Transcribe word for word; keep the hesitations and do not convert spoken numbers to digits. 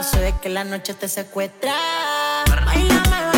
Se ve que la noche te secuestra. Bailame,